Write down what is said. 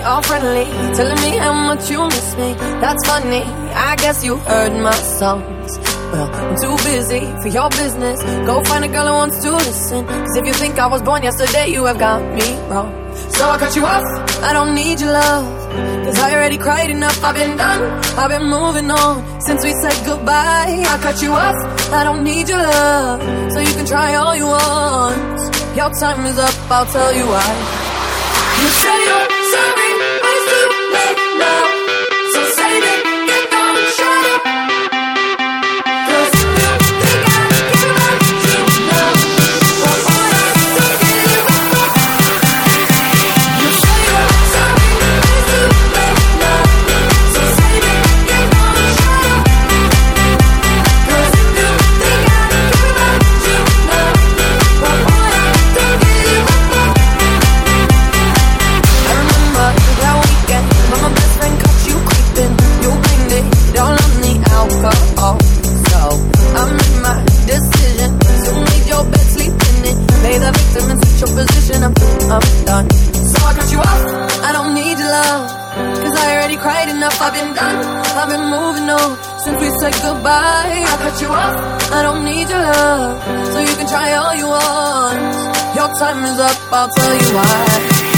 all friendly, telling me how much you miss me. That's funny, I guess you heard my songs. Well, I'm too busy for your business. Go find a girl who wants to listen. Cause if you think I was born yesterday, you have got me wrong. So I cut you off, I don't need your love. Cause I already cried enough, I've been done, I've been moving on since we said goodbye. I cut you off, I don't need your love. So you can try all you want. Your time is up, I'll tell you why. You say you're sorry, but it's too late now. So save it, get gone, shut up. Cause you think I care about you now. But boy, I don't give a fuck. You say you're sorry, but it's too late now. So save it, get gone, shut up. Cause you think I care about you now. But boy, I don't give a fuck. I remember that weekend when my best friend caught you creeping. You blamed it all on the alcohol. So I made my decision to make your bed, sleep in it. Play the victim and switch your position. I'm done. So I cut you off, I don't need your love. Cause I already cried enough, I've been done, I've been moving on since we said goodbye. I cut you off, I don't need your love. So you can try all you want. Your time is up, I'll tell you why.